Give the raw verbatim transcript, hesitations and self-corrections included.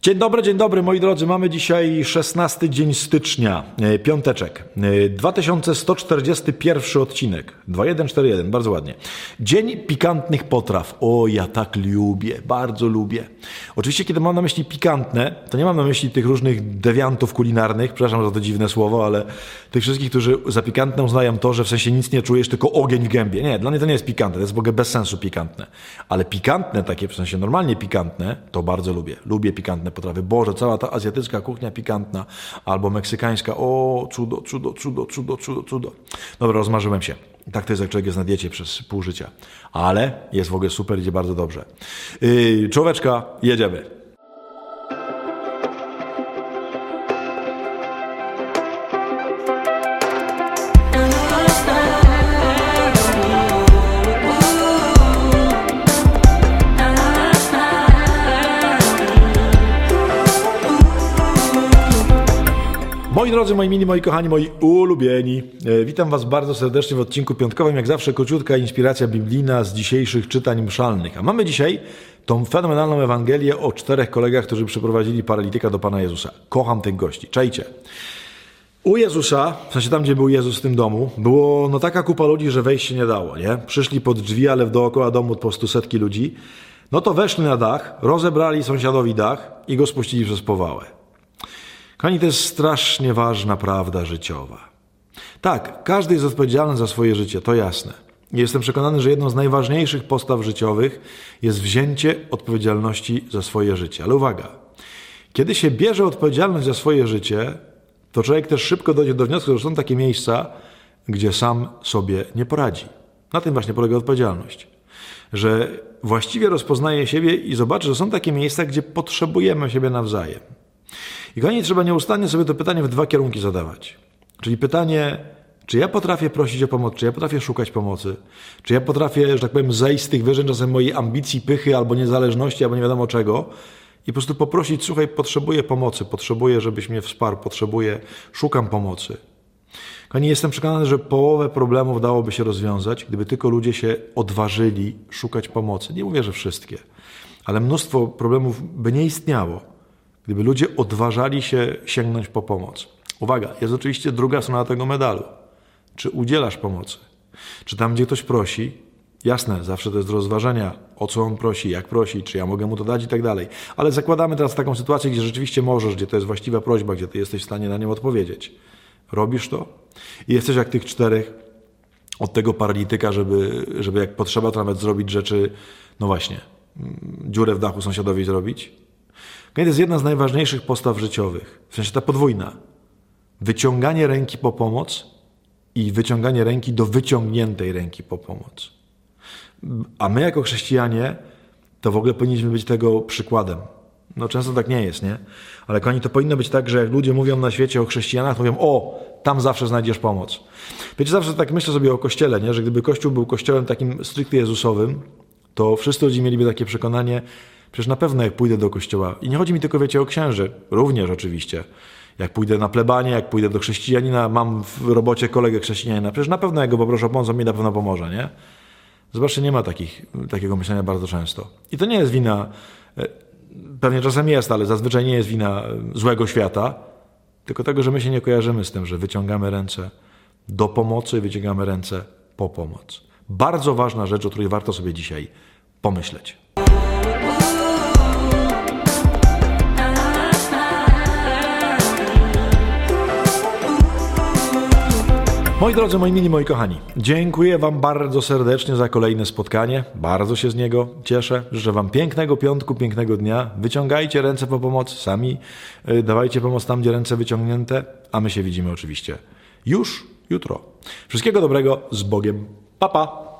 Dzień dobry, dzień dobry moi drodzy. Mamy dzisiaj szesnasty dzień stycznia, piąteczek. dwa tysiące sto czterdziesty pierwszy odcinek. dwa jeden cztery jeden, bardzo ładnie. Dzień pikantnych potraw. O, ja tak lubię, bardzo lubię. Oczywiście, kiedy mam na myśli pikantne, to nie mam na myśli tych różnych dewiantów kulinarnych, przepraszam za to dziwne słowo, ale tych wszystkich, którzy za pikantne uznają to, że w sensie nic nie czujesz, tylko ogień w gębie. Nie, dla mnie to nie jest pikantne, to jest w ogóle bez sensu pikantne. Ale pikantne, takie w sensie normalnie pikantne, to bardzo lubię. Lubię pikantne potrawy. Boże, cała ta azjatycka kuchnia pikantna albo meksykańska. O, cudo, cudo, cudo, cudo, cudo, cudo. Dobra, rozmarzyłem się. Tak to jest, jak człowiek jest na diecie przez pół życia. Ale jest w ogóle super, idzie bardzo dobrze. Yy, czołóweczka, jedziemy. Moi drodzy, moi mili, moi kochani, moi ulubieni, witam Was bardzo serdecznie w odcinku piątkowym. Jak zawsze króciutka inspiracja biblijna z dzisiejszych czytań mszalnych. A mamy dzisiaj tą fenomenalną Ewangelię o czterech kolegach, którzy przyprowadzili paralityka do Pana Jezusa. Kocham tych gości. Czajcie. U Jezusa, w sensie tam, gdzie był Jezus w tym domu, było no taka kupa ludzi, że wejść się nie dało, nie? Przyszli pod drzwi, ale dookoła domu po prostu setki ludzi. No to weszli na dach, rozebrali sąsiadowi dach i go spuścili przez powałę. Kochani, to jest strasznie ważna prawda życiowa. Tak, każdy jest odpowiedzialny za swoje życie, to jasne. I jestem przekonany, że jedną z najważniejszych postaw życiowych jest wzięcie odpowiedzialności za swoje życie. Ale uwaga, kiedy się bierze odpowiedzialność za swoje życie, to człowiek też szybko dojdzie do wniosku, że są takie miejsca, gdzie sam sobie nie poradzi. Na tym właśnie polega odpowiedzialność. Że właściwie rozpoznaje siebie i zobaczy, że są takie miejsca, gdzie potrzebujemy siebie nawzajem. I kochani, trzeba nieustannie sobie to pytanie w dwa kierunki zadawać. Czyli pytanie, czy ja potrafię prosić o pomoc, czy ja potrafię szukać pomocy, czy ja potrafię, że tak powiem, zejść z tych wyżyn czasem mojej ambicji, pychy albo niezależności, albo nie wiadomo czego i po prostu poprosić, słuchaj, potrzebuję pomocy, potrzebuję, żebyś mnie wsparł, potrzebuję, szukam pomocy. Kochani, jestem przekonany, że połowę problemów dałoby się rozwiązać, gdyby tylko ludzie się odważyli szukać pomocy. Nie mówię, że wszystkie, ale mnóstwo problemów by nie istniało, gdyby ludzie odważali się sięgnąć po pomoc. Uwaga, jest oczywiście druga strona tego medalu. Czy udzielasz pomocy? Czy tam, gdzie ktoś prosi, jasne, zawsze to jest do rozważenia, o co on prosi, jak prosi, czy ja mogę mu to dać i tak dalej. Ale zakładamy teraz taką sytuację, gdzie rzeczywiście możesz, gdzie to jest właściwa prośba, gdzie ty jesteś w stanie na nią odpowiedzieć. Robisz to? I jesteś jak tych czterech od tego paralityka, żeby, żeby jak potrzeba, to nawet zrobić rzeczy, no właśnie, dziurę w dachu sąsiadowi zrobić. To jest jedna z najważniejszych postaw życiowych, w sensie ta podwójna. Wyciąganie ręki po pomoc i wyciąganie ręki do wyciągniętej ręki po pomoc. A my jako chrześcijanie to w ogóle powinniśmy być tego przykładem. No często tak nie jest, nie? Ale kochani, to powinno być tak, że jak ludzie mówią na świecie o chrześcijanach, to mówią, o, tam zawsze znajdziesz pomoc. Wiecie, zawsze tak myślę sobie o Kościele, nie? Że gdyby Kościół był kościołem takim stricte Jezusowym, to wszyscy ludzie mieliby takie przekonanie, przecież na pewno jak pójdę do kościoła, i nie chodzi mi tylko, wiecie, o księży, również oczywiście, jak pójdę na plebanie, jak pójdę do chrześcijanina, mam w robocie kolegę chrześcijanina, przecież na pewno jak go poproszę o pomoc, on mi na pewno pomoże, nie? Zobaczcie, nie ma takich, takiego myślenia bardzo często. I to nie jest wina, pewnie czasem jest, ale zazwyczaj nie jest wina złego świata, tylko tego, że my się nie kojarzymy z tym, że wyciągamy ręce do pomocy, wyciągamy ręce po pomoc. Bardzo ważna rzecz, o której warto sobie dzisiaj pomyśleć. Moi drodzy, moi mili, moi kochani, dziękuję Wam bardzo serdecznie za kolejne spotkanie. Bardzo się z niego cieszę. Życzę Wam pięknego piątku, pięknego dnia. Wyciągajcie ręce po pomoc sami. Dawajcie pomoc tam, gdzie ręce wyciągnięte, a my się widzimy oczywiście już jutro. Wszystkiego dobrego, z Bogiem. Pa, pa!